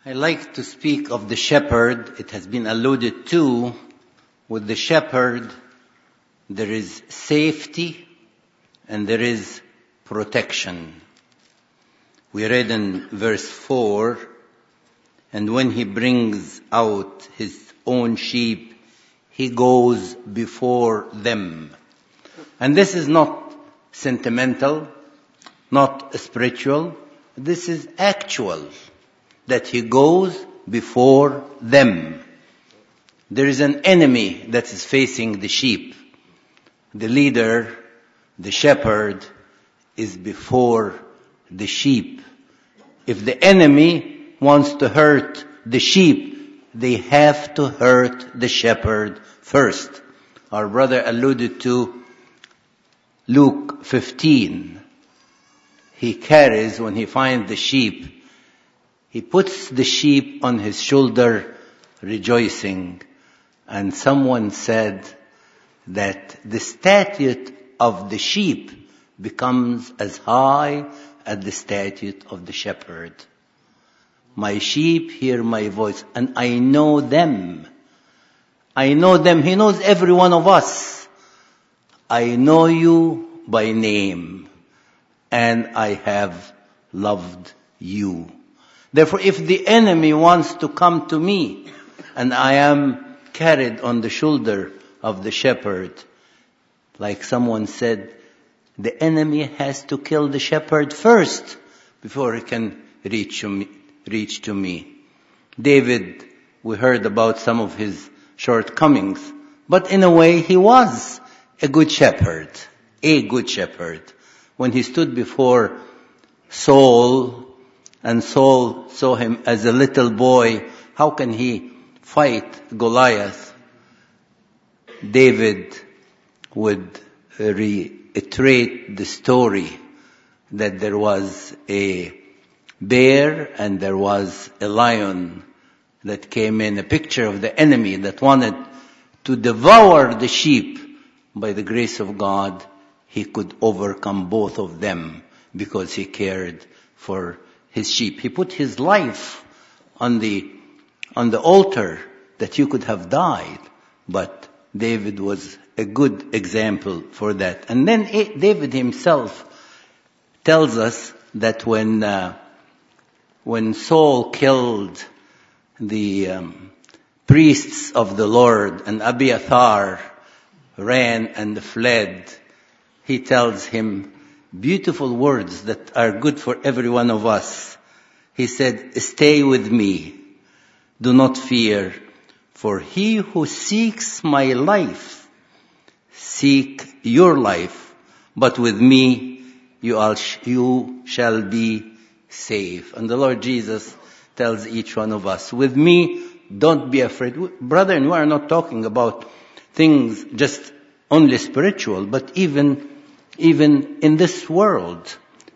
I like to speak of the shepherd. It has been alluded to. With the shepherd, there is safety and there is protection. We read in verse 4, and when he brings out his own sheep, he goes before them. And this is not sentimental, not spiritual. This is actual, that he goes before them. There is an enemy that is facing the sheep. The leader, the shepherd, is before the sheep. If the enemy wants to hurt the sheep, they have to hurt the shepherd first. Our brother alluded to Luke 15. He carries, when he finds the sheep, he puts the sheep on his shoulder, rejoicing. And someone said that the statute of the sheep becomes as high as the statute of the shepherd. My sheep hear my voice, and I know them. I know them. He knows every one of us. I know you by name, and I have loved you. Therefore, if the enemy wants to come to me, and I am carried on the shoulder of the shepherd, like someone said, the enemy has to kill the shepherd first before he can reach to me. David, we heard about some of his shortcomings, but in a way he was a good shepherd. When he stood before Saul, and Saul saw him as a little boy, how can he fight Goliath? David would reiterate the story that there was a bear and there was a lion that came in, a picture of the enemy that wanted to devour the sheep. By the grace of God, he could overcome both of them because he cared for his sheep. He put his life on the altar that you could have died, but David was a good example for that. And then David himself tells us that when Saul killed the priests of the Lord and Abiathar ran and fled, he tells him beautiful words that are good for every one of us. He said, "Stay with me. Do not fear, for he who seeks my life, seek your life, but with me you shall be safe." And the Lord Jesus tells each one of us, with me, don't be afraid. Brethren, we are not talking about things just only spiritual, but even in this world,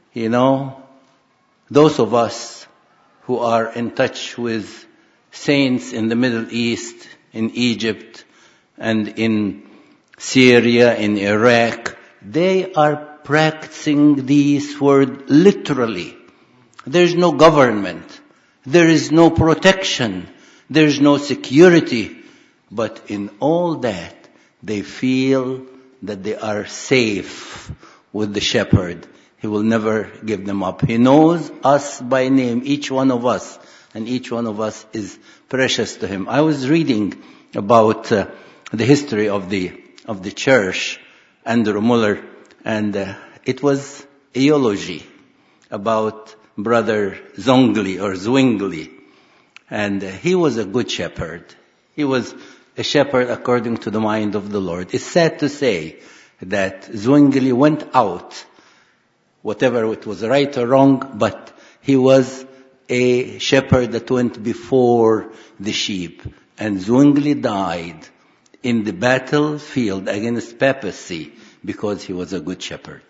those of us who are in touch with saints in the Middle East, in Egypt, and in Syria, in Iraq, they are practicing these words literally. There is no government. There is no protection. There is no security. But in all that, they feel that they are safe with the shepherd. He will never give them up. He knows us by name, each one of us, and each one of us is precious to him. I was reading about the history of the church, Andrew Muller, and it was a eulogy about Brother Zwingli. And he was a good shepherd. He was a shepherd according to the mind of the Lord. It's sad to say that Zwingli went out, whatever it was right or wrong, but he was a shepherd that went before the sheep. And Zwingli died in the battlefield against papacy because he was a good shepherd.